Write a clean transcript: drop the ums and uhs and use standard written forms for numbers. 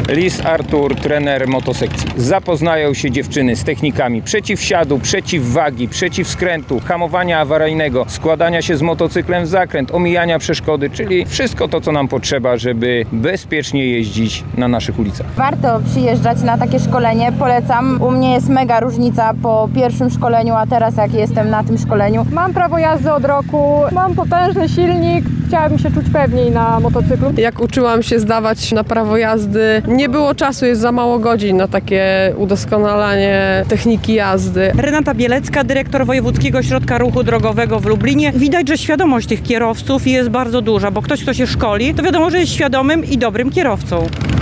Lis Artur, trener motosekcji. Zapoznają się dziewczyny z technikami przeciwsiadu, przeciwwagi, przeciwskrętu, hamowania awaryjnego, składania się z motocyklem w zakręt, omijania przeszkody, czyli wszystko to, co nam potrzeba, żeby bezpiecznie jeździć na naszych ulicach. Warto przyjeżdżać na takie szkolenie, polecam. U mnie jest mega różnica po pierwszym szkoleniu, a teraz jak jestem na tym szkoleniu. Mam prawo jazdy od roku, mam potężny silnik, chciałabym się czuć pewniej na motocyklu. Jak uczyłam się zdawać na prawo jazdy, nie było czasu, jest za mało godzin na takie udoskonalanie techniki jazdy. Renata Bielecka, dyrektor Wojewódzkiego Ośrodka Ruchu Drogowego w Lublinie. Widać, że świadomość tych kierowców jest bardzo duża, bo ktoś, kto się szkoli, to wiadomo, że jest świadomym i dobrym kierowcą.